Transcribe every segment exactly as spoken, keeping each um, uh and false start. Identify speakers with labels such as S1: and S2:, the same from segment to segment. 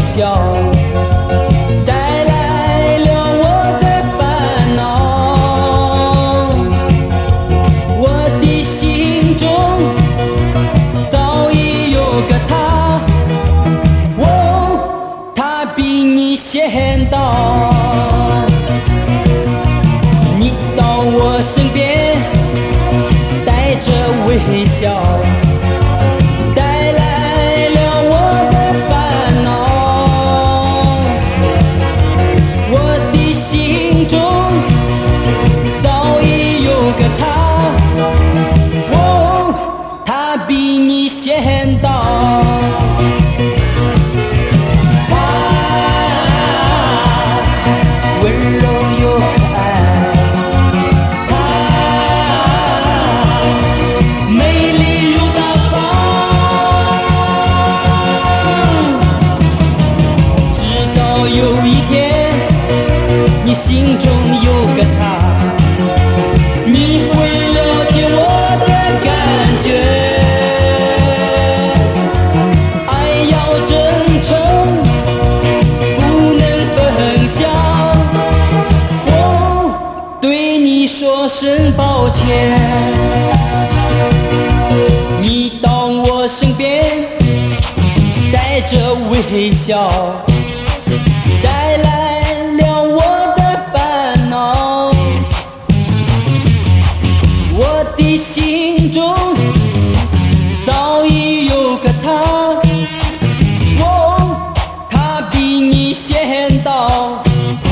S1: 笑，带来了我的烦恼。我的心中早已有个他，哦，他比你先到。你到我身边，带着微笑，带来了我的烦恼。我的心中早已有个他，哦，他比你先到。他温柔又可爱，他美丽又大方。直到有一天，你心中有个他，你会了解我的感觉。爱要真诚，不能分享。我对你说声抱歉。你到我身边，带着微笑，带来了我的烦恼。我的心中早已有个他，哦，他比你先到。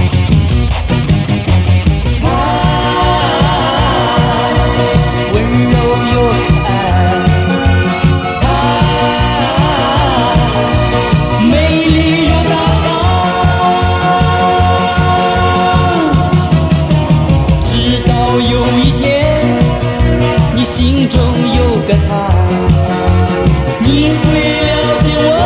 S1: 他温柔又可爱，他美丽又大方。直到有一天，你心中有个他，你会了解我